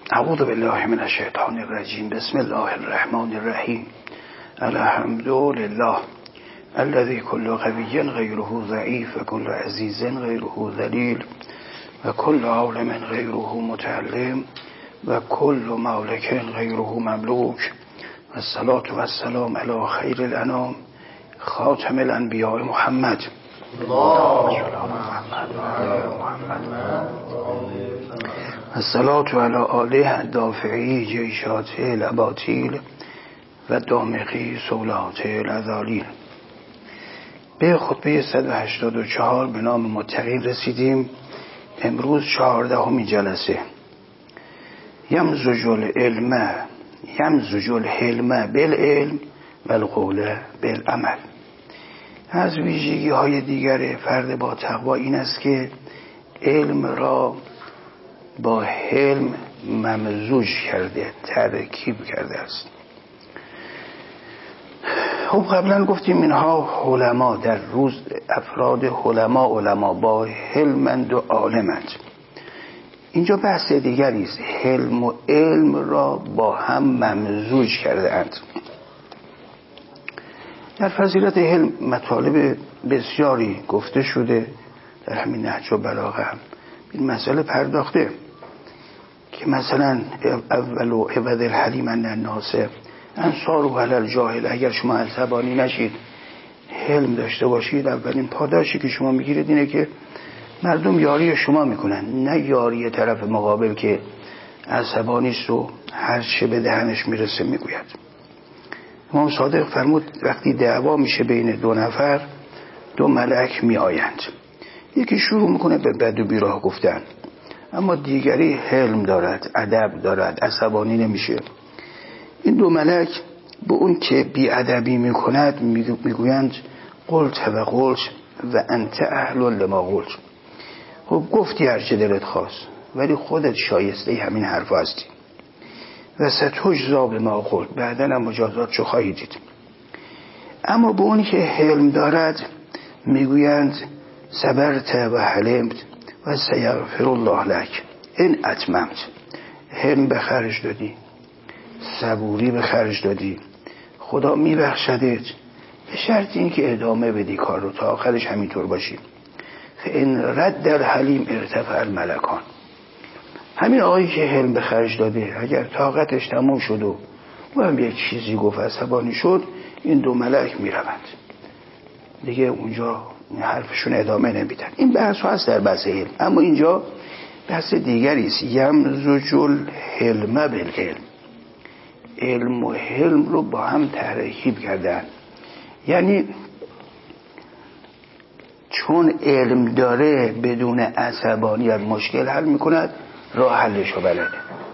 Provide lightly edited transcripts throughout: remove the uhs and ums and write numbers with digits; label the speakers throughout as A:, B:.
A: اعوذ بالله من الشیطان الرجیم. بسم الله الرحمن الرحیم. الحمد لله الذي كل قوي غيره ضعيف وكل عزيز غيره ذليل وكل عالم غيره متعلم وكل مالك غيره مملوك والصلاة والسلام على خير الأنام خاتم الأنبياء محمد. الصلاة على آله الدافعی جیشات الاباطیل و دامقی سولات الأذالیل. به خطبه 184 به نام متقین رسیدیم. امروز 14مین جلسه. یمزج الحلم بالعلم و القول بالعمل. از ویژگی های دیگر فرد با تقوا این است که علم را با حلم ممزوج کرده، ترکیب کرده است. خب قبلا گفتیم اینها علما، در روز افراد علما با حلمند و عالمند. اینجا بحث دیگری است. حلم و علم را با هم ممزوج کرده اند. در فضیلت حلم مطالب بسیاری گفته شده. در همین نهج البلاغه هم این مسئله پرداخته که مثلا اول و عبد الحلیم ان الناس انصار و علل جاهل. اگر شما عصبانی نشید، حلم داشته باشید، اولین پاداشی که شما میگیرید اینه که مردم یاری شما میکنن، نه یاری طرف مقابل که عصبانی است و هر چه به دهنش میرسه میگوید. امام صادق فرمود وقتی دعوا میشه بین دو نفر، دو ملک میآیند. یکی شروع میکنه به بد و بیراه گفتن، اما دیگری حلم دارد، ادب دارد، عصبانی نمیشه. این دو ملک به اون که بی ادبی میکند میگویند قلت و قلت و انت اهل لما قلت. خب گفتی هر چه دلت خواست، ولی خودت شایسته همین حرف هستی و ستجزا بما قلت، بعدن هم مجازات چو خواهی دید. اما به اونی که حلم دارد میگویند صبرت و حلمت و سیغفر الله لک این اتممت. حلم به خرج دادی، صبوری به خرج دادی، خدا میبخشدت، به شرط این که ادامه بدی کار رو تا آخرش همینطور باشی. فان رد الحلیم ارتفع الملکان. همین آقایی که حلم به خرج داده اگر طاقتش تموم شد و هم یک چیزی گفت عصبانی شد، این دو ملک میروند دیگه اونجا حرفشون ادامه نمیدن. این بحث هست در بحث علم، اما اینجا بحث دیگری است. یمزج الحلم بالعلم. علم و حلم رو با هم ترکیب کردن. یعنی چون علم داره بدون عصبانیت مشکل حل میکند، راه حلش رو بلده.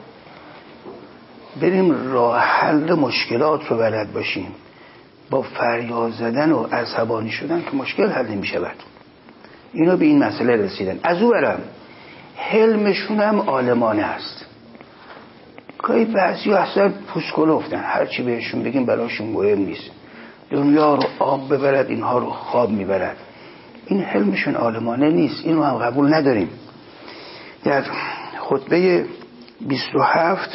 A: بریم راه حل مشکلات رو بلد باشیم. با فریاد زدن و عصبانی شدن که مشکل حل نمی شود. اینا به این مسئله رسیدن. از او برم حلمشون هم عالمانه است. گاهی بعضی اصلا پوسکلوفتن، هرچی بهشون بگیم براشون مهم نیست. دنیا رو آب ببرد، اینها رو خواب میبرد. این حلمشون عالمانه نیست، اینو هم قبول نداریم. در خطبه 27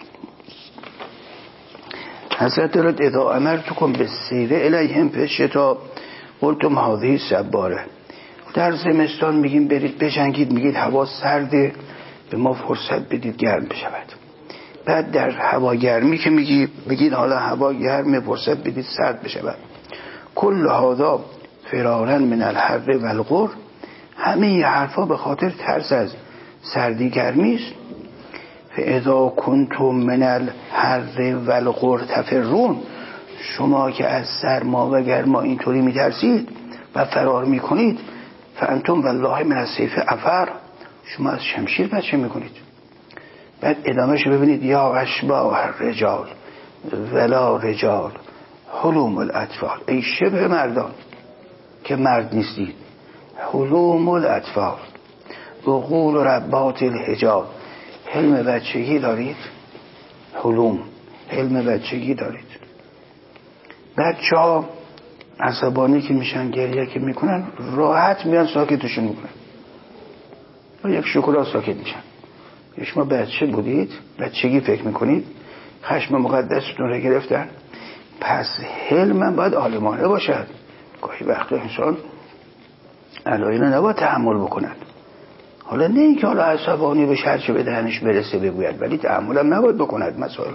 A: حضرت دارد اذا امرتکم بالسیر الیهم فی الشتاء قلتم هذه سباره. در زمستان میگیم برید بجنگید، میگید هوا سرده، به ما فرصت بدید گرم بشود. بعد در هوا گرمی که میگید حالا هوا گرمه، فرصت بدید سرد بشود. کل هذا فرارا من الحر و القر. همه این حرفا به خاطر ترس از سردی گرمی است. فاذا کنتم من الحر و القر تفرون. شما که از سرما و گرما اینطوری میترسید و فرار میکنید، فانتم والله من السیف عفر. شما از شمشیر بچه میکنید. بعد ادامهش ببینید یا اشباه الرجال ولا رجال حلوم الاطفال. ای شبه مردان که مرد نیستید، حلوم الاطفال عقول ربات الحجاب. حلم بچگی دارید، حلوم علم بچگی دارید. بچه ها عصبانی که میشن، گریه که میکنن، راحت میان ساکتشون میکنن. یک شکلات ساکت میشن. شما بچه بودید، بچگی فکر میکنید خشم مقدستون رو گرفتن، پس حلم باید عالمانه باشد. گاهی وقتا انسان علایل نباید تحمل بکند. حالا نه اینکه حالا عصبانی به هرچه به دهنش برسه بگوید، ولی تحمل هم نباید بکند مسائل.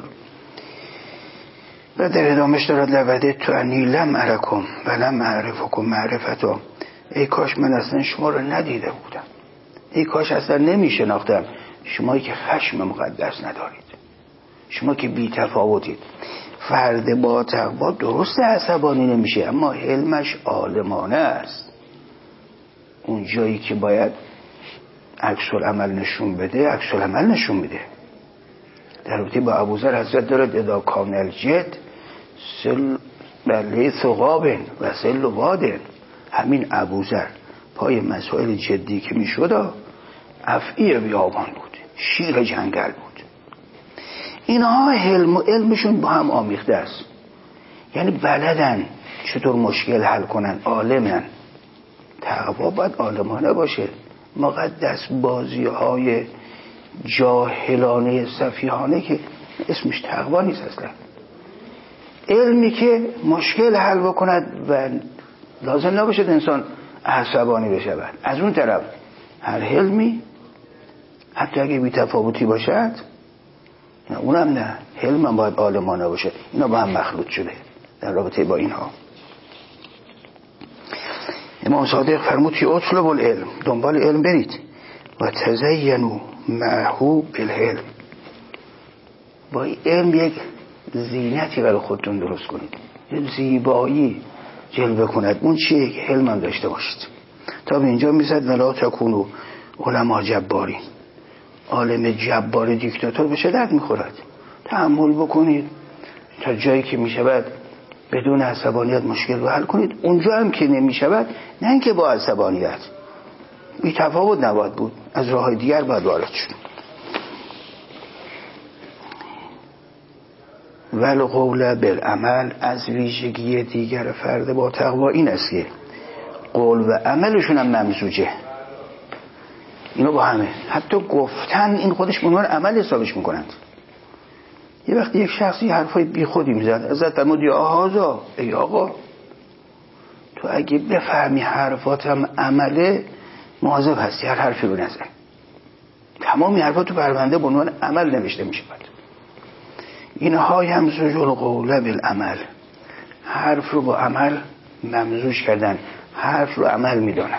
A: و در ادامش دارد لودت تو انی لم ارکم و لم اعرفکم معرفتا. ای کاش من اصلا شما رو ندیده بودم، ای کاش اصلا نمی شناختم. شما که خشم مقدس ندارید، شما که بی تفاوتید. فرد با تقوا درست عصبانی نمیشه، اما حلمش عالمانه است. اون جایی که باید عکس العمل نشون بده عکس العمل نشون میده. در رابطه با ابوذر حضرت دارد اذا کان الجد سل بله ثقابن و سل وادن. همین ابوذر پای مسائل جدی که میشد افعی بیابان بود، شیر جنگل بود. اینها حلم و علمشون با هم آمیخته است، یعنی بلدن چطور مشکل حل کنن، عالمن. تقوا باید عالمانه باشه. مقدس بازی های جاهلانه سفیهانه که اسمش تقوا نیست اصلا. علمی که مشکل حل بکند و لازم نباشد انسان عصبانی بشود. از اون طرف هر علمی حتی اگه بی تفاوتی باشد، نه اونم نه، حلم هم باید عالمانه باشه. اینا با هم مخلوط شده در رابطه با اینها. امام صادق فرمود که اطلب العلم، دنبال علم برید، و تزینوا معه بالعلم، با این علم یک زینتی برای خودتون درست کنید، یک زیبایی جلوه کند. اون چیه که علم هم داشته باشید. تا به اینجا میزد ولا تکونوا علما جبارین. عالم جبار دیکتاتور به چه درد میخورد؟ تحمل بکنید تا جایی که میشود بدون عصبانیت مشکل رو حل کنید. اونجا هم که نمیشود، نه اینکه با عصبانیت، بی تفاوت نباید بود، از راه دیگر باید وارد شد. والقول بالعمل، از ویژگی دیگر فرد با تقوا این است که قول و عملشون هم ممزوجه. اینو با همه، حتی گفتن این خودش به عنوان عمل حسابش میکنند. یه وقتی یک شخصی حرفای بی خودی میزد، ازت فرمود یا آهازا، ای آقا تو اگه بفهمی حرفاتم عمله، مواظب هستی هر حرفی رو نزن. تمامی حرفات تو پرونده به عنوان عمل نوشته میشه. اینها یمزوج القول بالعمل، حرف رو با عمل ممزوج کردن، حرف رو عمل میدانند.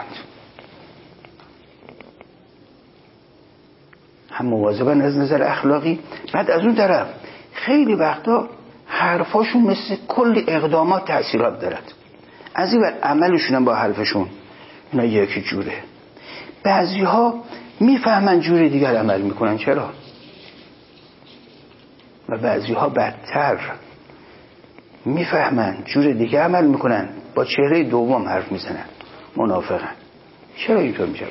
A: هم مواظبن از نظر اخلاقی. بعد از اون طرف خیلی وقتا حرفاشون مثل کلی اقدامات تأثیرات دارد. از این ور عملشون هم با حرفشون اینا یکی جوره. بعضی ها میفهمن جوری دیگر عمل میکنن، چرا؟ و بعضی ها بدتر میفهمن جور دیگه عمل میکنن، با چهره دوم حرف میزنن، منافقن. چرا اینطور میشن؟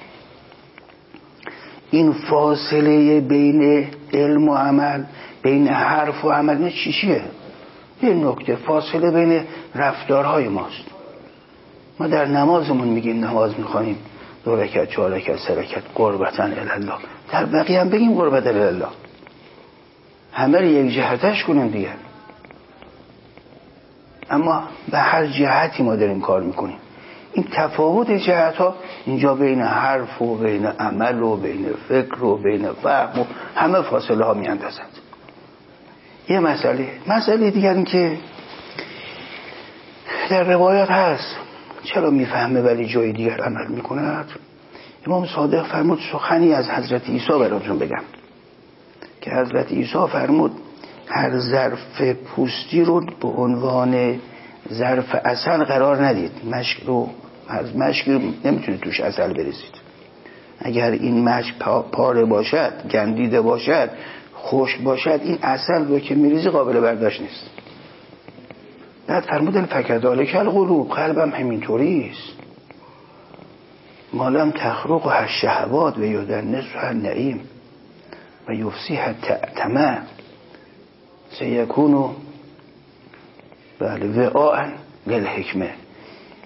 A: این فاصله بین علم و عمل، بین حرف و عمل چیه؟ یه نکته فاصله بین رفتارهای ماست. ما در نمازمون میگیم نماز میخوانیم 2 رکعت 4 رکعت 3 رکعت قربتاً الله، در بقیه هم بگیم قربتاً الله، همه رو یک جهتش کنیم دیگه. اما به هر جهتی ما داریم کار میکنیم. این تفاوت جهت ها اینجا بین حرف و بین عمل و بین فکر و بین فهم و همه فاصله ها میاندازند. یه مسئله دیگر این که در روایات هست چرا میفهمه ولی جای دیگر عمل میکند. امام صادق فرمود سخنی از حضرت عیسی براتون بگم که حضرت عیسی فرمود هر ظرف پوستی رو به عنوان ظرف عسل قرار ندید. مشک رو از مشک نمیتونه توش عسل بریزید. اگر این مشک پاره باشد، گندیده باشد، خشک باشد، این عسل رو که میریزی قابل برداشت نیست. بعد فرمودن فکذالک القلوب، قلبم همینطوری است. مالم تخرق و الشهوات و یدنسها النعیم و یفسیح الطمع سیکونو وعاء للحکمه.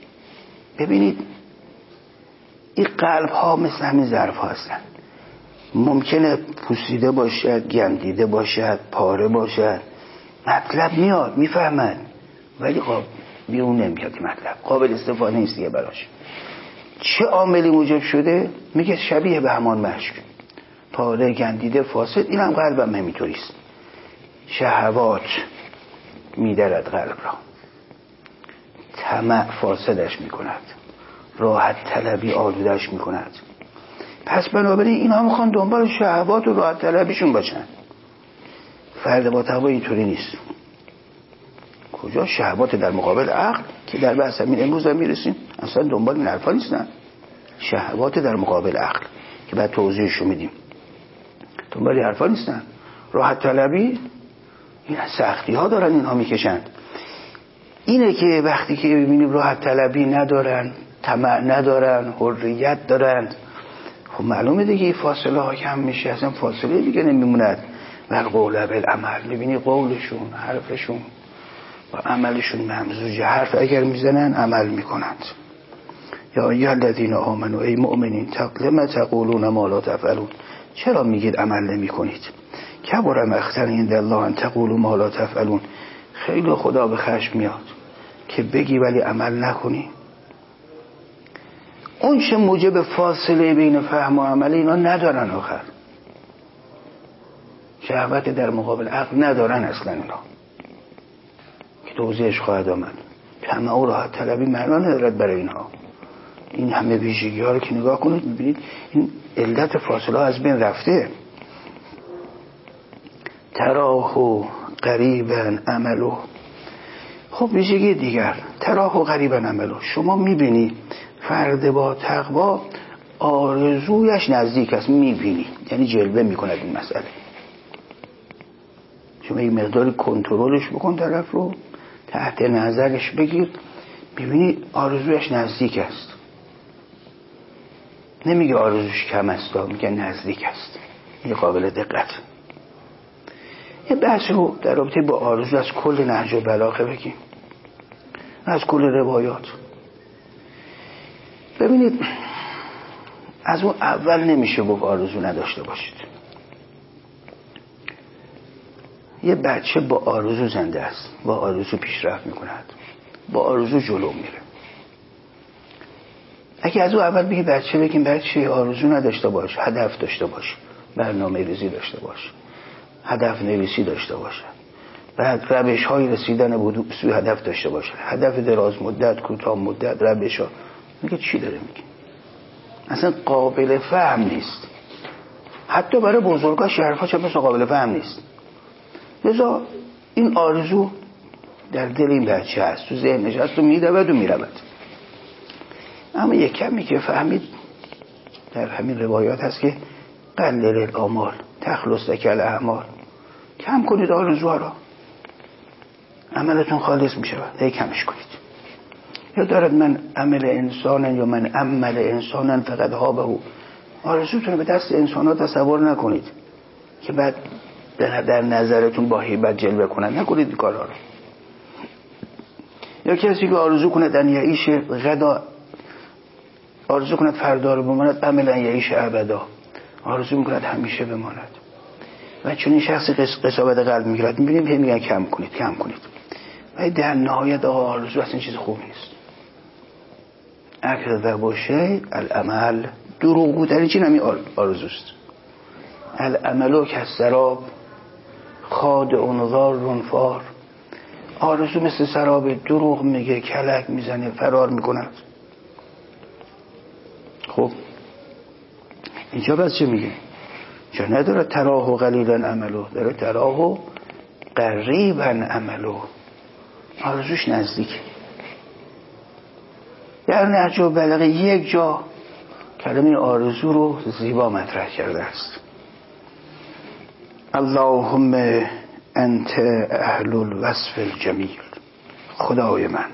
A: ببینید این قلب ها مثل همین ظرف ها هستن. ممکنه پوسیده باشد، گندیده باشد، پاره باشد، مطلب میاد میفهمد، ولی بیرون نمیاد مطلب، قابل استفاده نیست دیگه براش. چه عاملی موجب شده؟ میگه شبیه به همان مشک، پاره، گندیده، فاسد. اینم قلبم همینطوریست. شهوات میدرد قلب را، طمع فاسدش میکند، راحت طلبی آلودش میکند. پس بنابراین اینا میخوان دنبال شهوات و راحت طلبیشون باشن. فرد با تقوا اینطوری نیست. کجا شهوات در مقابل عقل که در بحث همین امروز هم میرسیم، اصلا دنبال این حرفا نیستن. شهوات در مقابل عقل که بعد توضیحشو میدیم، دنبال این حرفا نیستن. راحت طلبی این سختی ها دارن اینها میکشند. اینه که وقتی که ببینیم راحت طلبی ندارن، طمع ندارن، حریت دارن، خب معلومه دیگه فاصله ها کم میشه، اصلا فاصله دیگه نمیموند. و قول بالعمل، میبینی قولشون، حرفشون و عملشون ممزوجه. حرف اگر میزنن عمل میکنند. یا ایها الذین آمنوا، ای مؤمنین، لم تقولون ما لا تفعلون، چرا میگید عمل نمیکنید؟ کبر مقتا عند الله ان تقولوا ما لا تفعلون، خیلی خدا به خشم میاد که بگی ولی عمل نکنی. اون چه موجب فاصله بین فهم و عمل اینا ندارن. آخر شهوت در مقابل عقل ندارن اصلا اینا که توضیحش خواهد آمد. طمع و راحت طلبی معنا ندارد برای اینها. این همه ویژگی ها رو که نگاه کنید میبینید این علت فاصله از بین رفته. تراه قریبا عملو. خب ویژگی دیگر، تراه قریبا عملو، شما میبینی فرد با تقوا آرزویش نزدیک است، میبینی، یعنی جلوه میکند این مسئله. شما یک مقداری کنترلش بکن، طرف رو تحت نظرش بگیر، میبینی آرزویش نزدیک است. نمیگه آرزوش کم است، میگه نزدیک است. این قابل دقت. یه بحث رو در رابطه با آرزو از کل نهج البلاغه بگیم، از کل روایات. ببینید از اون اول نمیشه گفت آرزو نداشته باشید. یه بچه با آرزو زنده است، با آرزو پیشرفت میکند، با آرزو جلو میره. اگه از اون اول بگی بگیم بچه آرزو نداشته باش، هدف داشته باش، برنامه ریزی داشته باش، هدف نویسی داشته باشه، بعد روش های رسیدن به سوی هدف داشته باشه، هدف دراز مدت، کوتاه مدت، روش ها. میگه چی داره میگه؟ اصلا قابل فهم نیست. حتی برای بزرگا حرفا چه مثل قابل فهم نیست. لذا این آرزو در دل این بچه هست، تو ذهنش هست و میدود و میرود. اما یک کمی که فهمید در همین روایات هست که قلل الاعمال تخلص لک الاعمال، کم کنید آرزوها را، عملتون خالص می شود. هی کمش کنید. یا دارد من عمل انسانن یا من عمل انسانن فقط ها به او، آرزوتون به دست انسان ها تصور نکنید که بعد در نظرتون با هیبت جلوه کنند. نکنید این کارها رو. یا کسی که آرزو کند ان یعیش غدا، آرزو کند فردا رو بماند، عملا یعیش ابدا، آرزو میکند همیشه بماند. و چون این شخصی قساوت قلب میگیرد، میبینیم که میگن کم کنید کم کنید. و در نهایت آرزو اصلا چیز خوبی نیست. اکذب باشه العمل، دروغ گفتن چی نمی آرزوست. العملو کالسراب خادع ضار فار، آرزو مثل سراب، دروغ میگه، کلک میزنه، فرار میکند. خب اینجا بس چه میگه؟ چه نداره تراه قلیلا عملو، داره تراه قریبا عملو، آرزوش نزدیک. در نهج البلاغه یک جا کلمه آرزو رو زیبا مطرح کرده است. اللهم انت اهل الوصف الجمیل، خدای من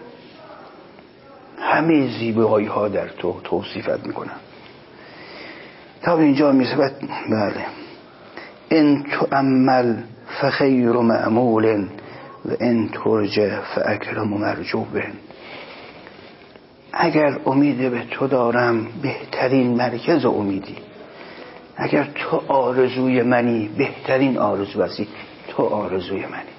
A: همه زیبایی ها در تو توصیفت میکنم. تا به اینجا میرسه. بله، ان تؤمل فخیر معمول و ان ترجع فاکرم مرجوب. اگر امید به تو دارم، بهترین مرکز امیدی. اگر تو آرزوی منی، بهترین آرزو هستی، تو آرزوی منی.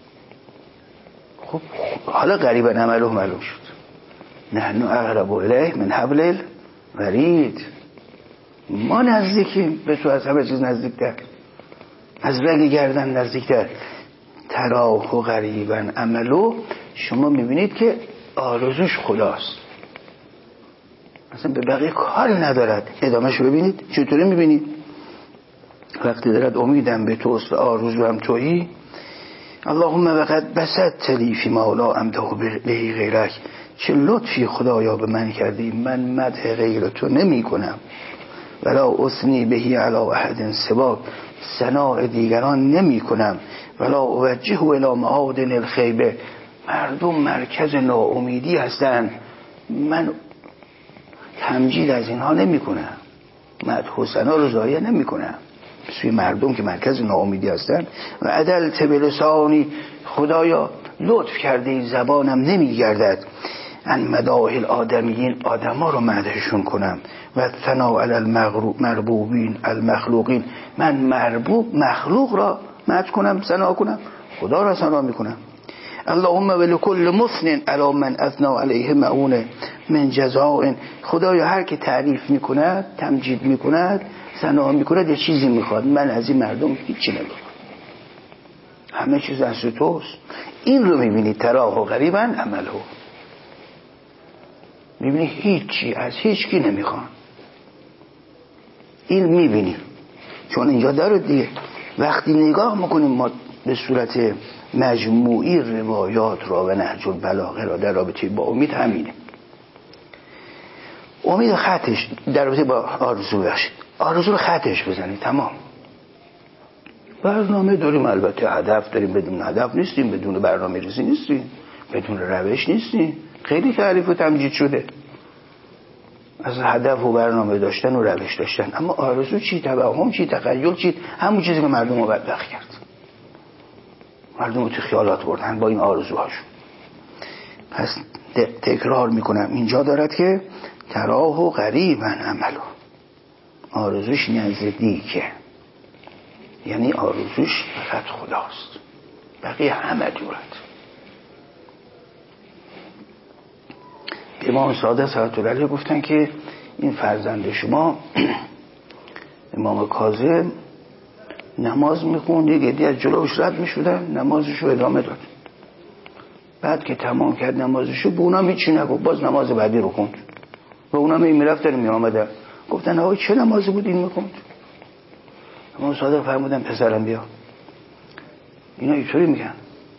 A: خب حالا قریبا عمله معلوم شد. نحن اقرب الیه من حبل الورید، ما نزدیکیم به تو از همه چیز نزدیکتر، از رگ گردن نزدیکتر. تراه و قریبا عملو، شما میبینید که آرزوش خداست، اصلا به بقیه کاری ندارد. ادامهش ببینید چطوری میبینید. وقتی دارد امیدم به توست و آرزوام تویی. اللهم وقد بسطت لی فی ما لا امدح به غیرک، چه لطفی خدایا به من کردی، من مدح غیر تو نمی کنم. ولا اثنی بهی علی احد سواک، ثناء دیگران نمی کنم. ولا اوجهه الی معادن الخیبه، مردم مرکز ناامیدی هستند، من تمجید از اینها نمی کنم، مدح و ثنا رو ضایع نمی کنم سوی مردم که مرکز ناامیدی هستند. و عدلت بلسانی، خدایا لطف کرده زبانم نمی گردد ان مداح الآدمیین، آدما رو مدحشون کنم. و ثنا علی المربوبین المخلوقین، من مربوب مخلوق را مدح کنم، ثنا کنم، خدا را ثنا میکنم. اللهم ولکل مثن علی من اثنى علیه معون من جزاء، خدایا هر که تعریف میکند، تمجید میکند، ثنا میکند، یه چیزی میخواد، من از این مردم هیچی نمیخوام، همه چیز از توست. این رو میبینید تراه و غریبا عمله، میبینی هیچی از هیچ کی نمیخوان. این میبینی چون اینجا داره دیگه. وقتی نگاه میکنیم ما به صورت مجموعی روایات را و نهج البلاغه را در رابطه با امید همینه. امید خطش در رابطه با آرزو بخشید، آرزو رو خطش بزنید، تمام. برنامه داریم، البته هدف داریم، بدون هدف نیستیم، بدون برنامه ریزی نیستیم، بدون روش نیستیم. خیلی تعریف و تمجید شده از هدف و برنامه داشتن و روش داشتن، اما آرزو چی، توهم چی، تخیل چی، همون چیزی که مردم رو بدبخت کرد. مردم رو تو خیالات بردن با این آرزوهاشون. پس تکرار میکنم، اینجا دارد که تراه و قریبا عملو، آرزوش نزدیکه، یعنی آرزوش فقط خداست، بقیه همه دورد. امام صادق صلوات الله علیه گفتن که این فرزند شما امام کاظم نماز میخوند، یک عده از جلوش رد میشدن، نمازشو ادامه داد. بعد که تمام کرد نمازشو، به اونم هیچی نگفت، باز نماز بعدی رو خوند. و اونم این میرفت داره میامده. گفتن آقای چه نمازی بود این میخوند؟ امام صادق فرمودن پسرم بیا، اینا اینطوری میگن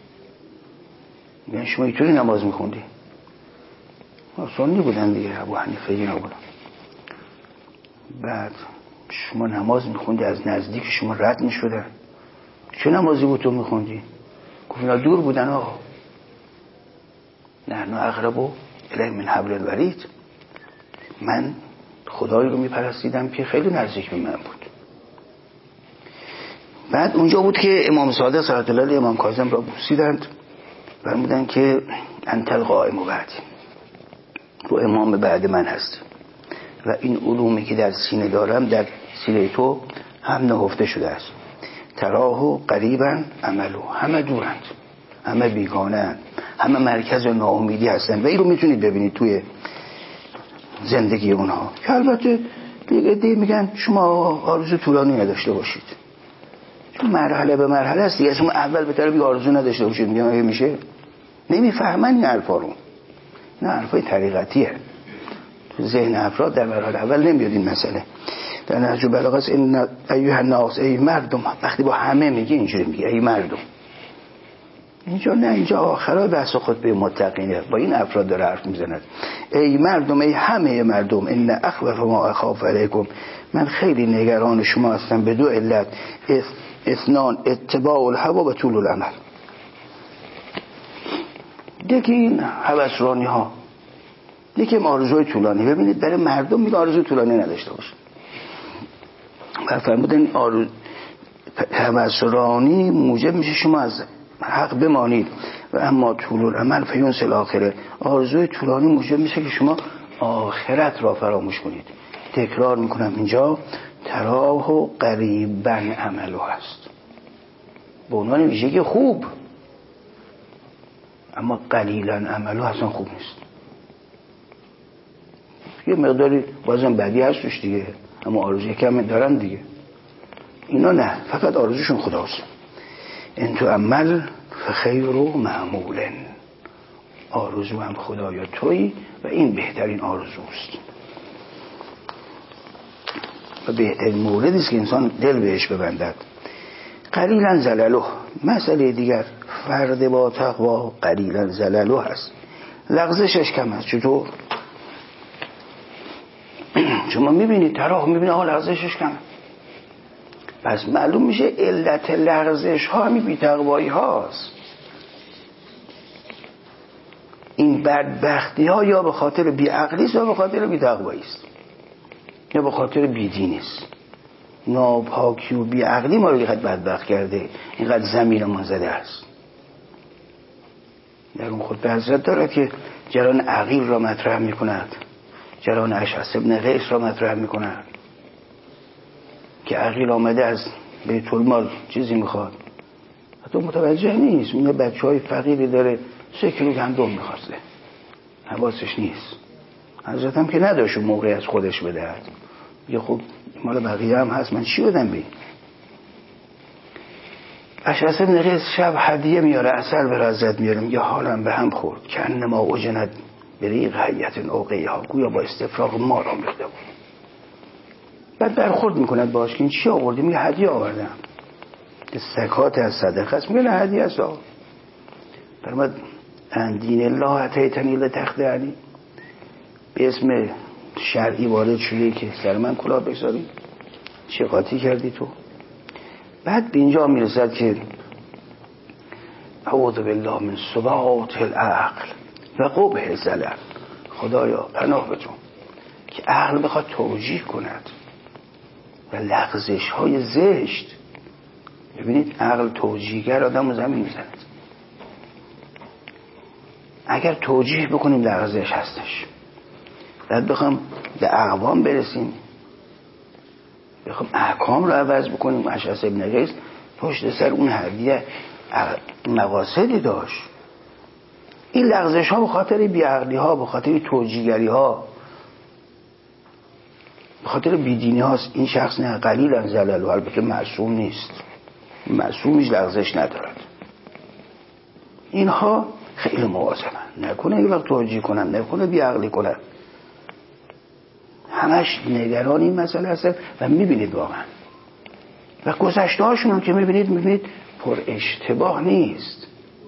A: شما اینطوری نماز میخوندی؟ سنی بودن دیگه، ابو حنیفه اینا بودن. بعد شما نماز میخوندی، از نزدیک شما رد میشدن، چه نمازی بود تو میخوندی؟ گفت اینا دور بودن آقا. نحن اقرب الیه من حبل الورید، من خدایی رو میپرستیدم که خیلی نزدیک به من بود. بعد اونجا بود که امام صادق صلوات الله علیه امام کاظم را بوسیدند، فرمودن که انت القائم بعدی، تو امام بعد من هستی و این علومی که در سینه دارم در سینه تو هم نهفته شده است. تراه و قریبا عملو، همه دورند، همه بیگانند، همه مرکز ناامیدی هستند. و این رو میتونید ببینید توی زندگی اونها که البته دیگه میگن شما آرزو طولانی نداشته باشید، چون مرحله به مرحله است دیگه. شما اول به طرف آرزو نداشته باشید میگن اگه میشه، نمیفهمن این حرفا رو. نه، حرفای طریقتیه، تو ذهن افراد در مرحله اول نمیاد این مسئله. در نهج البلاغه است ان ایها الناس، ای مردم، وقتی با همه میگه اینجوری میگه ای مردم. اینجا نه، اینجا آخرای بحث خطبه متقینه، با این افراد داره حرف میزند. ای مردم، ای همه مردم، ان اخوف ما اخاف علیکم، من خیلی نگران شما هستم به دو علت، اثنان اتباع الهوا و طول الامل. یکی این هوسرانی ها، یکی آرزوی طولانی. ببینید برای مردم میگه آرزوی طولانی نداشته باشه. فرمودن هوسرانی موجب میشه شما از حق بمانید و اما طول الامل فینسل آخره، آرزوی طولانی موجب میشه که شما آخرت را فراموش کنید. تکرار میکنم اینجا، تراه و قریبا عملو هست به عنوان ویژگی خوب، اما قلیلا عملو اصلا خوب نیست. یه مقداری بازم بدی هست توش دیگه، اما آرزوی کم دارن دیگه. اینا نه، فقط آرزوشون خداست. ان تو عمل فخیر و معمولن، آرزو هم خدایا تویی و این بهترین آرزوست و بهترین موردی است که انسان دل بهش ببندد. قلیلا زللو، مسئله دیگر، فرد با تقوا قلیلا زللو هست، لغزشش کم است. چطور؟ شما میبینید تراه، میبینید آقا لغزشش کم، پس معلوم میشه علت لغزش ها همین بی‌تقوایی هاست. این بدبختی ها یا به خاطر بی‌عقلی است یا به خاطر بی‌تقوایی است یا به خاطر بی‌دینی است. ناپاکی و بی‌عقلی ما رو اینقدر بدبخت کرده، اینقدر زمینمون زده است. در اون خود به حضرت دارد که جران عقیل را مطرح میکند، جران اشعث ابن قیس را مطرح میکند که عقیل آمده از بیت المال چیزی میخواد، حتی متوجه نیست، اون بچه های فقیری داره 3 کیلو گندم میخواسته، حواسش نیست. حضرت هم که نداشت اون موقع از خودش بدهد، یه خب مال بقیه هم هست، من چی بدم بین. اشعث ابن قیس شب هدیه میاره، عسل به حضرت میاره، میگه حالم به هم خورد که انما اوجند بریق حیت اوقیها، گویا با استفراغ مال آمیخته بود. بعد برخورد میکند باش که این چی آوردی؟ میگه هدیه آوردم. که زکات از صدقه است، میگه نه هدیه است. فرمود ان دین الله اتیتنی لتخدعنی، به اسم شرعی وارد شده که سر من کلاه بگذاری، چه قاطی کردی تو؟ بعد به اینجا میرسد که اعوذ بالله من ثبات العقل و قبح الزلل، خدایا پناه بتون که عقل بخواد توجیه کند و لغزش های زشت. ببینید عقل توجیهگر آدم رو زمین میزند. اگر توجیه بکنیم لغزش هستش، بعد بخوام به اقوام برسیم، بخوام احکام رو عوض بکنیم، اشعث ابن قیس پشت سر اون هدیه مقاصدی داشت. این لغزش ها به خاطر بیعقلی ها، به خاطر توجیهگری ها، به خاطر بیدینی هاست. این شخص نه قلیلا زلل، البته معصوم نیست، معصومیش لغزش ندارد. اینها خیلی مواظبن، نکنه یک وقت توجیه کنن، نکنه بیعقلی کنن، همش نگران این مسئله هستن و میبینید واقعا و گذشته هاشون هم که میبینید پر اشتباه نیست.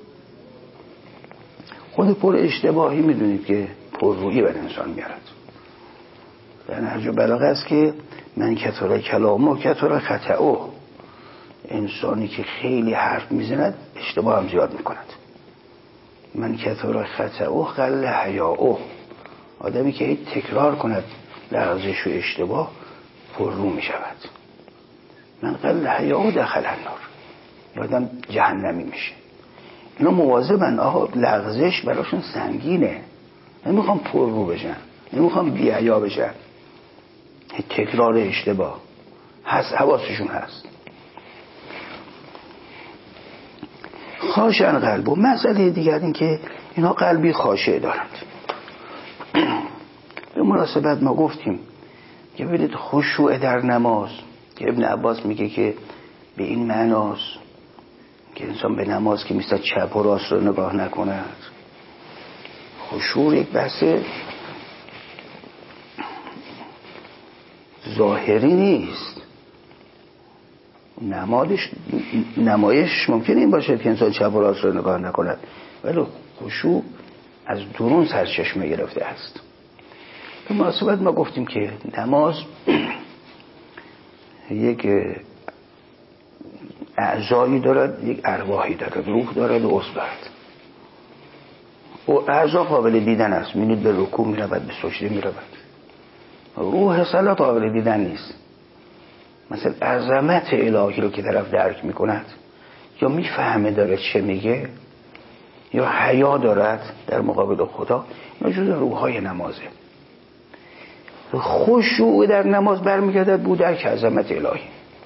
A: خود پر اشتباهی میدونید که پر رویی بر انسان میارد. در نهج بلاغه است که من کثر کلامه کثر خطأه، انسانی که خیلی حرف میزند اشتباه هم زیاد میکند. من کثر خطأه قل حیاءه، آدمی که تکرار کند لغزش و اشتباه پر رو میشود. من قل حیاءه دخل النار، آدم جهنمی میشه. اینا مواظبن، آقا لغزش براشون سنگینه، نمیخوام پر رو بشن، نمیخوام بی حیا بشن، تکرار اشتباه هست، حواسشون هست. خاشعن قلب. و مسئله دیگر این که اینا قلبی خاشع دارند. به مناسبت ما گفتیم که ببینید خشوع در نماز که ابن عباس میگه که به این معناست که انسان به نماز که میسته چپ و راست رو نگاه نکند. خشوع یک بحث ظاهری نیست. نمایش ممکنه این باشد که انسان چپ و راست رو نگاه نکند، ولی خشوع از درون سرچشمه گرفته است. به مناسبت ما گفتیم که نماز یک اعضایی دارد، یک ارواحی دارد، روح دارد و عضو دارد. و اعضا قابل دیدن است، می‌بینید به رکوع می‌رود، به سجده می‌رود. روح صلات قابل دیدن نیست. مثلا عظمت الهی رو که طرف درک می‌کند یا می‌فهمه داره چه میگه یا حیا دارد در مقابل خدا، اینا جزء روح‌های نمازه. خشوع در نماز برمیگردد بود درک عظمت الهی.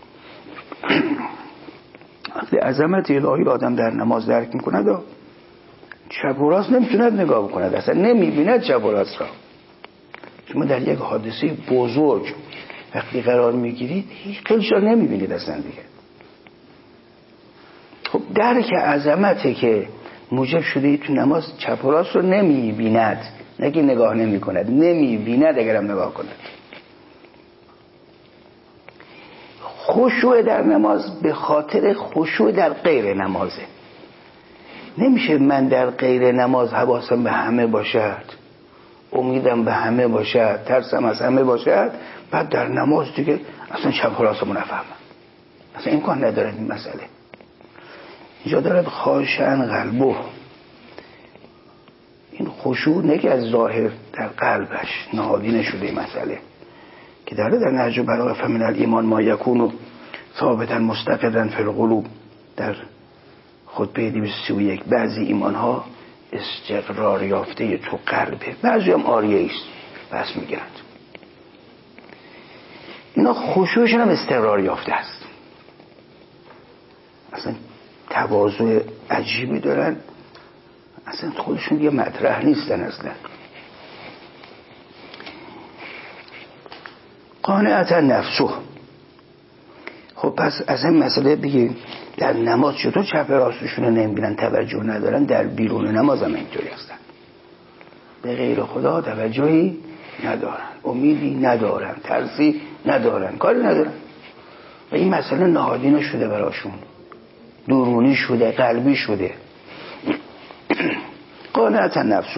A: وقتی عظمت الهی رو آدم در نماز درک میکند چپ و راست نمیتوند نگاه بکند، اصلا نمیبیند چپ و راست را. شما در یک حادثه بزرگ وقتی قرار میگیرید هیچ خیلیش را نمیبینید اصلا دیگه. خب درک عظمته که موجب شده تو نماز چپ و راست رو نمیبیند، نگه نگاه نمی کند، نمیبیند اگرم نگاه کند. خشوع در نماز به خاطر خشوع در غیر نمازه. نمیشه من در غیر نماز حواسم به همه باشد، امیدم به همه باشد، ترسم از همه باشد، بعد در نماز دیگه اصلا چپ و راستمو نفهمم. اصلا امکان نداره این مسئله. اینجا دارد خاشعاً قلبه، این خشوع نه که از ظاهر در قلبش نهادینه شده مسئله که در نهج البلاغه فمن الایمان ما یکون ثابتا مستقرا فی القلوب در خطبه 231 بعضی ایمان ها استقرار یافته تو قلبه، بعضی هم آریه است بس میگیرند. اینا خشوعشون هم استقرار یافته است، اصلا تواضع عجیبی دارن، اصلا خودشون یه مطرح نیستن اصلا. قانعتا نفسه. خب پس از این مسئله بگیم در نماز چطور چپ راستشون رو نمیبینن، توجه ندارن، در بیرون نماز هم اینطوری هستن، به غیر خدا توجهی ندارن، امیدی ندارن، ترسی ندارن، کاری ندارن و این مسئله نهادینه شده براشون، درونی شده، قلبی شده. قانعتا نفسه،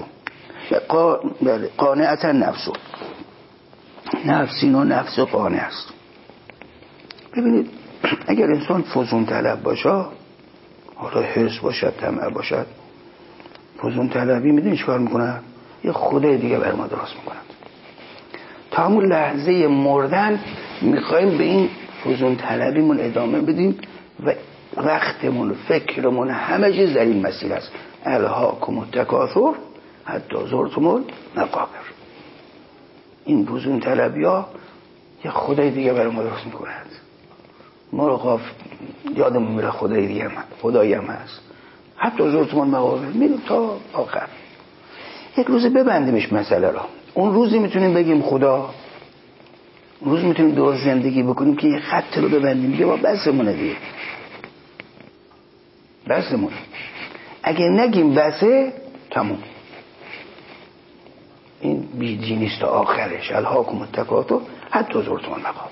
A: قانعتا نفسه، نفسین و نفس قانع است. ببینید اگر انسان فزون طلب باشه، حالا حرص باشد، طمع باشد، فزون طلبی میدونی چیکار میکنن؟ یه خدای دیگه بر ما درست میکنن. تا همون لحظه مردن میخوایم به این فزون طلبیمون ادامه بدیم و وقتمون، فکرمون، همه چیز در این مسیر است. الهاکم التکاثر حتی زرتم المقابر. این فزون طلبی ها یه خدای دیگه برای ما درست میکنند. ما رو یادمون میره خدایی هم هست. حتی زرتم المقابر میریم تا آخر. یک روز ببندیمش مسئله را. اون روزی میتونیم بگیم خدا، اون روز میتونیم دور زندگی بکنیم که یه خط رو ببندیم میگه ما بسمونه دیگه، بسمونه. اگه نگیم بسه تموم، این بیدینیست آخرش. الهاکم التکاثر حتی زرتم المقابر.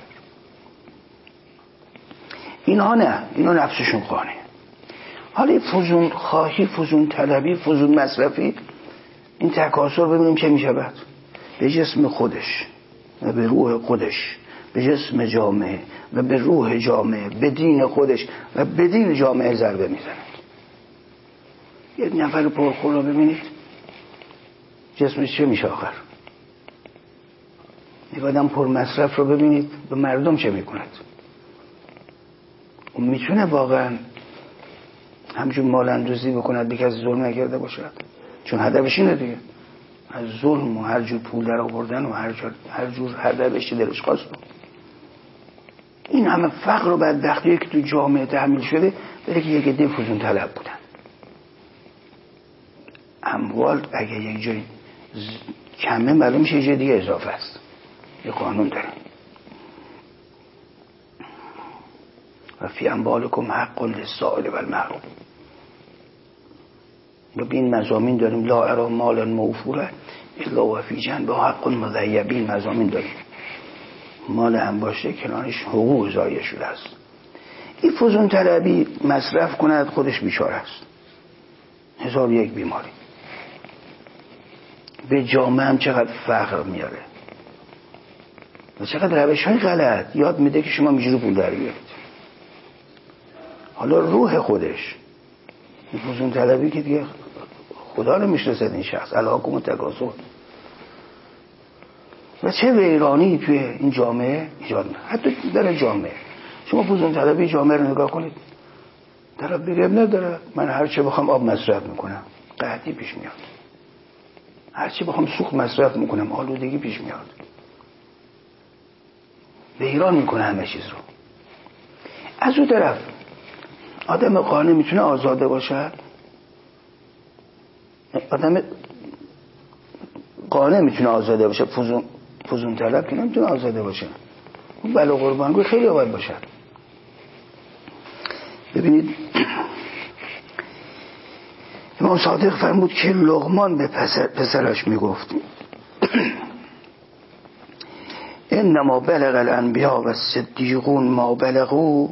A: اینها نه، اینا نفسشون خانه. حالا فزون خواهی، فزون طلبی، فزون مصرفی، این تکاثر ببینیم چه میشه بعد به جسم خودش و به روح خودش، به جسم جامعه و به روح جامعه، به دین خودش و به دین جامعه ضربه میزند. یک نفر پرخور رو ببینید جسمش چه میشه آخر. یک آدم پر مصرف رو ببینید به مردم چه میکند. اون میتونه واقعا همچون مال اندوزی بکند دیگه از ظلم نکرده باشد، چون هدفش اینه دیگه، از ظلم و هر جور پول در آوردن و هر جور هدفش دلش خواست. این همه فقر و بدبختی که تو جامعه تحمیل شده برای که یک عده فزون طلب بودن. اموال اگه یک جای کمه معلوم میشه یه جای دیگه اضافه است. یه قانون داره. و فی اموالکم حق للسائل و المحروم. و بین مضامین داریم لا ارا مالا موفورا الا و فی جنبه حق مضیع. این مضامین داریم مال هم باشه کنارش حقوق ضایع شده است. این فزون طلبی مصرف کند خودش بیچاره است، 1001 بیماری. به جامعه هم چقدر فقر میاره و چقدر روش های غلط یاد میده که شما میجوری پول در بیارید. حالا روح خودش این فزون طلبی که دیگه خدا رو میشناسد این شخص، الهاکم التکاثر، و چه ویرانی توی این جامعه ایجاد میکنه. حتی در جامعه شما فزون طلبی جامعه رو نگاه کنید، طرف بگه نداره من هر چه بخوام آب مصرف میکنم، قحطی پیش میاد. هر چی بخوام سوخت مصرف میکنم، آلودگی پیش میاد. ویران میکنه همه چیز رو. از اون طرف آدم قانع میتونه آزاده باشه؟ آدم قانع میتونه آزاده باشه؟ فزون طلب که نمیتونه آزاده باشه. اون بلا قربانگو خیلی باید باشه. ببینید امام صادق فرمود که لقمان به پسرش میگفت انما بلغ الانبیاء و الصدیقون ما بلغوا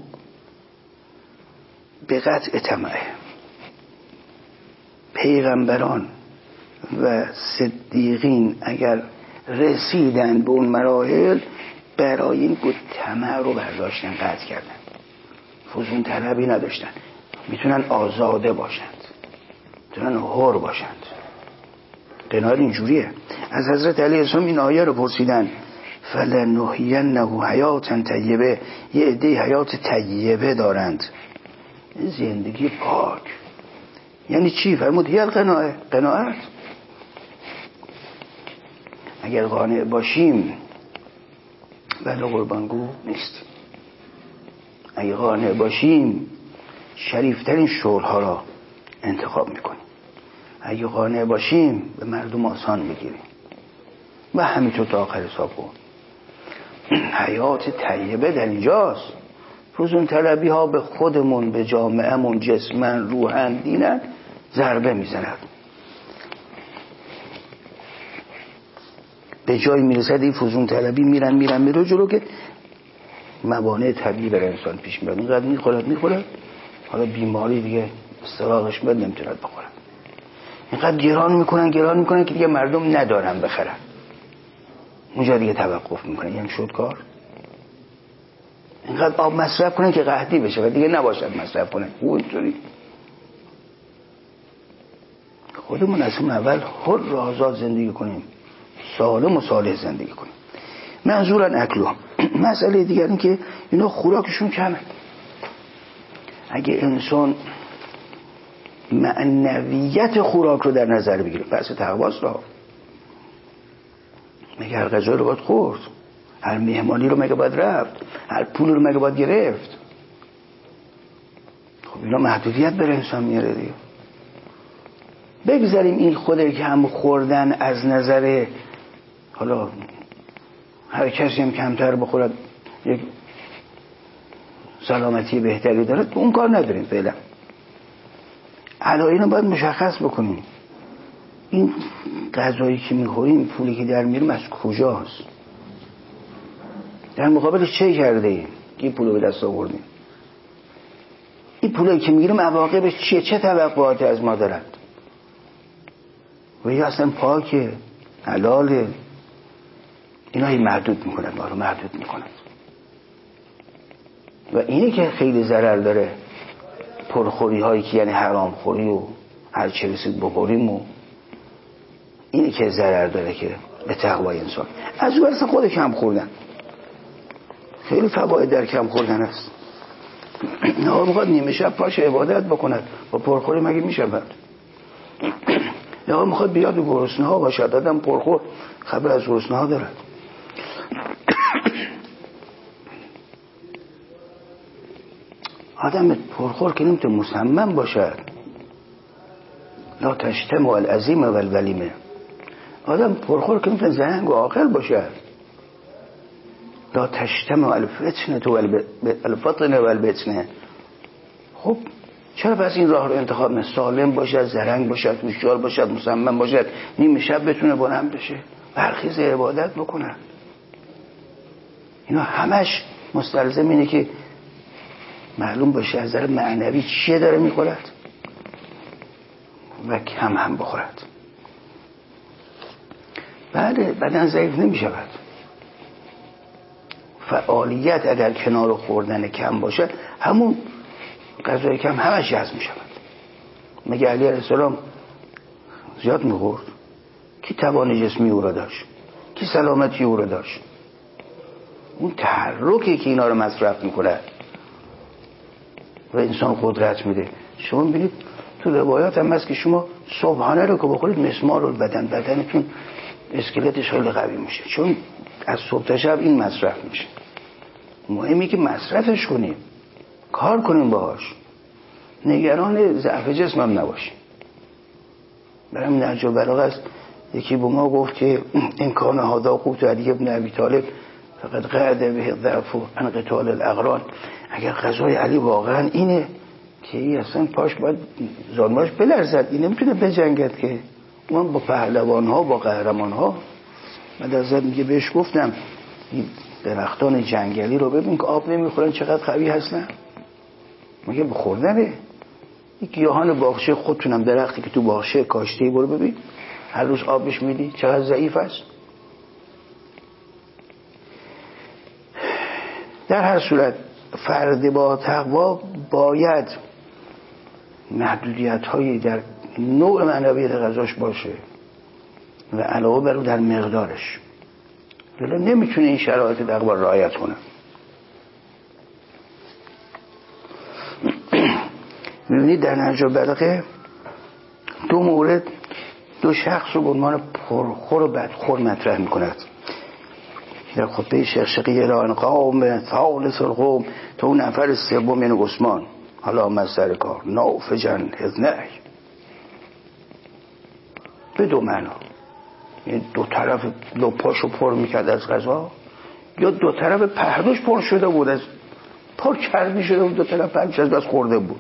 A: به قطع طمعه. پیغمبران و صدیقین اگر رسیدن به اون مراحل برای این بود طمع رو برداشتن، قطع کردن، فزون طلبی نداشتن، میتونن آزاده باشند، میتونن حر باشند. قناعت اینجوریه. از حضرت علی السلام این آیه رو پرسیدن فلنحینه حیاتا طیبه، یه عده حیات طیبه دارند، زندگی پاک. یعنی چی؟ فرمود هی قناعت. اگر قانع باشیم بلا قربانگو نیست. اگر قانع باشیم شریفترین شغلها را انتخاب میکنیم. اگه قانع باشیم به مردم آسان میگیریم و همینطور تا آخر حساب بود. حیات طیبه در اینجاست. فزون طلبی ها به خودمون، به جامعهمون، جسمن، روحن، دینن ضربه میزند. به جای میرسد این فزون طلبی میره جلو که موانع طبیعی برای انسان پیش میاد. اینقدر میخورد حالا بیماری دیگه استراغش بد نمیتوند بخورن. اینقدر گران میکنن که دیگه مردم ندارن بخرن. اونجا دیگه توقف میکنن. یعنی شد کار. اینقدر آب مصرف کنن که قحطی بشه و دیگه نباشد مصرف کنن. اینطوری خودمون از اون اول حر و آزاد زندگی کنیم، سالم و صالح زندگی کنیم. منظورن اکلو. مسئله دیگر این که اینا خوراکشون کمه. اگه انسان معنویت خوراک رو در نظر بگیره، بحث تقواست را، مگه هر غذا رو باید خورد؟ هر مهمانی رو مگه باید رفت؟ هر پول رو مگه باید گرفت؟ خب اینا محدودیت بر انسان میاره دیگه. بگذاریم این خود که هم خوردن از نظر حالا هر کسی هم کمتر بخورد یک سلامتی بهتری داره، اون کار نداریم فعلا. علاینا باید مشخص بکنیم این غذایی که میخوریم، پولی که در میاریم از کجاست، در مقابلش چه کرده ایم که این پولو به دست آوردیم. این پولی که میگیریم عواقبش چیه؟ چه توقعاتی از ما دارند؟ و یا اصلا پاکه، حلاله؟ اینا هی محدود میکنند، ما رو محدود میکنند. و اینه که خیلی ضرر داره. پرخوری هایی که یعنی حرام خوری و هر چه رسید بخوریم و اینه که ضرر داره که به تقوای انسان. از اون برسه خود کم خوردن، خیلی فواید در کم خوردن است. نه بخواد نیمه شب پاش عبادت بکند با پرخوری مگه میشه بعد؟ یا میخواد بیاد و گرسنه ها باشد. آدم پرخور خبر از گرسنه ها دارد. آدم پرخور که نمیتونه مصمم باشد. لا تشتم العظیم و الولیمه. آدم پرخور که نمیتونه زنگ و عاقل باشد. لا تشتم الفتنه الفطنه و البطنه. خب چرا پس این راه رو انتخاب نه؟ سالم باشد، زرنگ باشد، هوشیار باشد، مصمم باشد، نیمه شب بتونه بلند بشه، برخیز عبادت بکنه. اینا همش مستلزم اینه که معلوم باشه از نظر معنوی چیه داره میخورد و کم هم بخورد. بله بدن ضعیف نمیشود. فعالیت اگر کنار خوردن کم باشه، همون غذای کم همش جذب میشود. مگه علی علیه السلام زیاد میخورد؟ کی توان جسمی او را داشت؟ کی سلامتی او را داشت؟ اون تحرکی که اینا رو مصرف میکنه و انسان قدرت میده. شما ببینید تو روایات هم هست که شما صبحانه رو که بخورید مسمار رو بدنتون اسکلتش خیلی قوی میشه، چون از صبح تا شب این مصرف میشه. مهمی که مصرفش کنیم، کار کنیم باهاش، نگران ضعف جسمم نباشیم. برام نهج البلاغه است. یکی به ما گفت که این کان هذا قوت علی ابن ابی طالب فقط قعد به ضعف عن قتال الاقران. اگر غذای علی واقعا اینه که این اصلا پاش باید زانوش بلرزد، این نمیتونه بجنگد که اون با پهلوان ها با قهرمان ها. من ازت میگه بهش گفتم این درختان جنگلی رو ببین که آب نمیخورن چقدر قوی هستن. میگه بخوردنه. این گیاهان باغچه خودتونم درختی که تو باغچه کاشتی برو ببین هر روز آبش میدی چقدر ضعیف است. در هر صورت فرد با تقوا باید محدودیت هایی در نوع معنویت غذاش باشه و علاوه بر اون در مقدارش، ولی نمیتونه این شرایط تقوا رعایت کنه. میبینید در نهج البلاغه دو مورد دو شخص رو به عنوان پرخور و بدخور مطرح میکند. در خطبه شقشقی الان قوم ثالث القوم تا اون نفر سوم یعنی عثمان حالا مصدر کار نافجن هزنه به دو معنا، یعنی دو طرف دو پاشو پر میکرد از غذا یا دو طرف پهلوش پر شده بود از پر چربی شده بود، دو طرف پهلوش از بس خورده بود.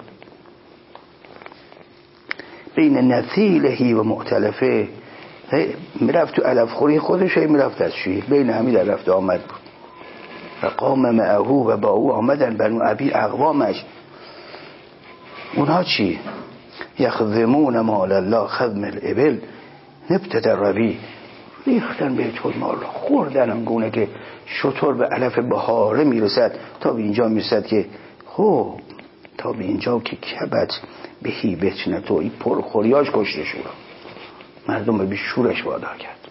A: بین نثیلهی و معتلفه میرفت تو علف خوری خودش میرفت از شیر بین همی در رفت آمد بود. و قام معه و با او آمدن بنو ابی اقوامش. اونها چی؟ یخذمون مال الله خذم الابل نبت در روی ریختن بیت المال خوردن انگونه که شطور به علف بهاره میرسد تا به اینجا میرسد که خب تا به اینجا که کبت بهی بچنه تو این پرخوریاش کشته شورا مردم به شورش وادار کرد.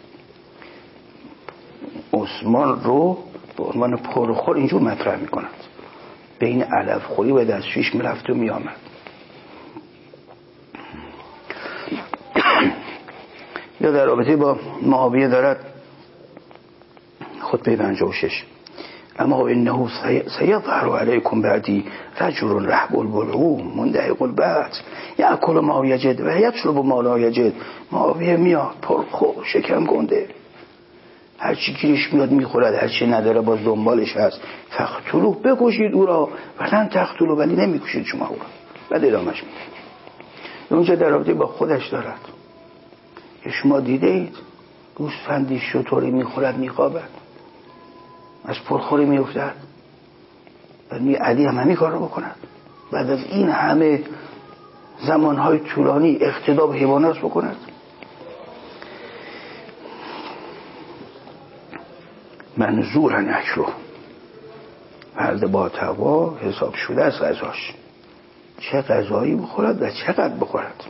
A: عثمان رو به عنوان پرخور اینجور مطرح میکنند بین علف خوری و دستشویش میرفت و میامد. یا در رابطه با معاویه دارد خطبه 56 اما انه سیظهر علیکم بعدی رجل رهب البلعوم مندهق البعث یأکل ما یجد و یشرب ما لا یجد. معاویه میاد پرخور شکم گنده هرچی گیرش میاد میخورد هرچی نداره باز دنبالش هست. فقتلوه بکشید او را ولن تقتلوه ولی نمیکشید شما او را. بعد ادامهش میده اونجا در رابطه با خودش دارد که شما دیده اید گوسفندی شطوری میخورد میخوابد از پرخوری میافتد و علی هم همین کار رو بکند بعد از این همه زمانهای طولانی اقتدا به حیوانات بکند. منظورا اکرو فرد با تقوا حساب شده از غذاش چه غذایی بخورد و چقدر بخورد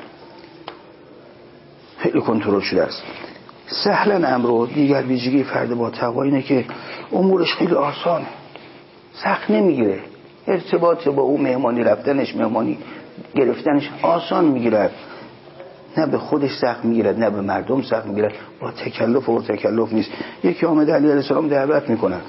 A: خیلی کنترل شده است. سهلا امرو دیگر ویژگی فرد با تقوا اینه که امورش خیلی آسانه سخت نمیگیره. ارتباط با او مهمانی رفتنش مهمانی گرفتنش آسان میگیرد نه به خودش سخت میگیرد نه به مردم سخت میگیرد با تکلف و تکلف نیست. یکی آمده علیه السلام دعوت میکند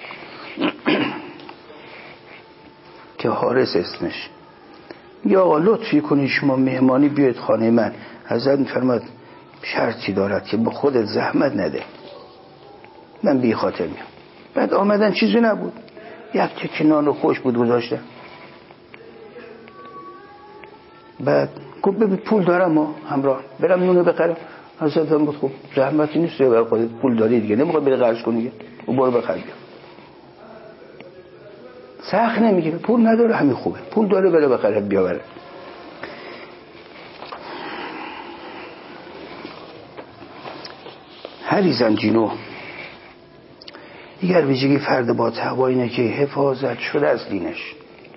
A: که حارس اسمش یا آقا لطفی کنی شما مهمانی بیاید خانه من. حضرت میفرماد شرطی دارد که به خودت زحمت نده من بی خاطر میام. بعد آمدن چیزی نبود یک تکه نان خوش بود گذاشتن. بعد گفت ببین پول دارم ما همراه برم نونه بخرم. حضرت هم بود خب زحمتی نیست برای خودت پول داری دیگه نمیخواد بری قرض کنی دیگه و برو بخر بیا. سخت نمیگیره پول نداره همین خوبه پول داره بره بخره بیاوره. هری زنجینو دیگر ویژگی فرد با تقوا اینه که حفاظت شده از دینش.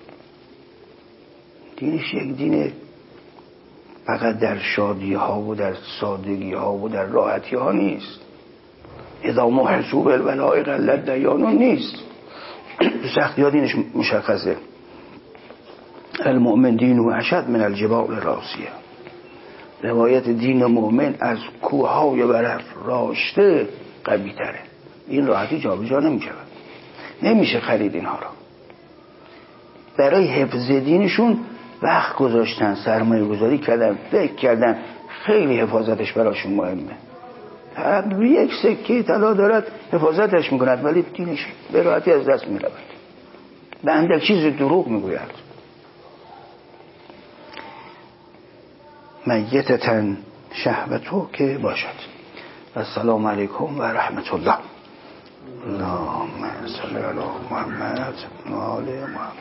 A: دینش یک دین فقط در شادی ها و در سادگی ها و در راحتی ها نیست. اذا محسوب البلاء قلت دیانون نیست. سختی ها دینش مشخصه. المؤمن دین و اشد من الجبال راسیه. روایت دین مؤمن از کوههای برف راشته قوی تره. این راحتی جابجا نمی شود. نمیشه خرید اینها رو. برای حفظ دینشون وقت گذاشتن، سرمایه گذاری کردن، فکر کردن، خیلی حفاظتش براشون مهمه. هر یک سکه طلا دارد حفاظتش میکند، ولی دینش به راحتی از دست میرود، به اندک چیز دروغ میگوید. میتتن شهوتو که باشد. السلام علیکم و رحمت الله. اللهم صل علی محمد و آل محمد.